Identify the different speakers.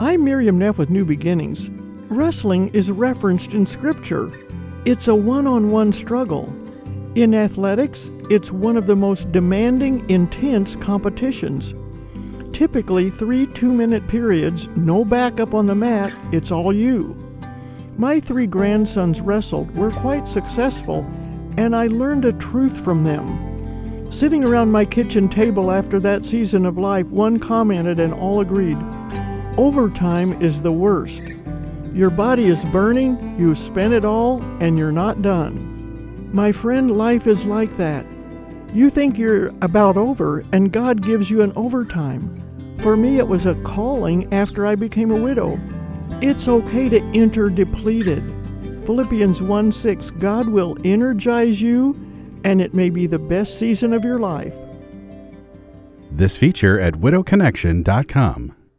Speaker 1: I'm Miriam Neff with New Beginnings. Wrestling is referenced in Scripture. It's a one-on-one struggle. In athletics, it's one of the most demanding, intense competitions. Typically 3 2-minute periods, no backup on the mat, it's all you. My 3 grandsons wrestled, were quite successful, and I learned a truth from them. Sitting around my kitchen table after that season of life, one commented and all agreed, "Overtime is the worst. Your body is burning, you spent it all, and you're not done." My friend, life is like that. You think you're about over, and God gives you an overtime. For me, it was a calling after I became a widow. It's okay to enter depleted. Philippians 1:6, God will energize you, and it may be the best season of your life.
Speaker 2: This feature at widowconnection.com.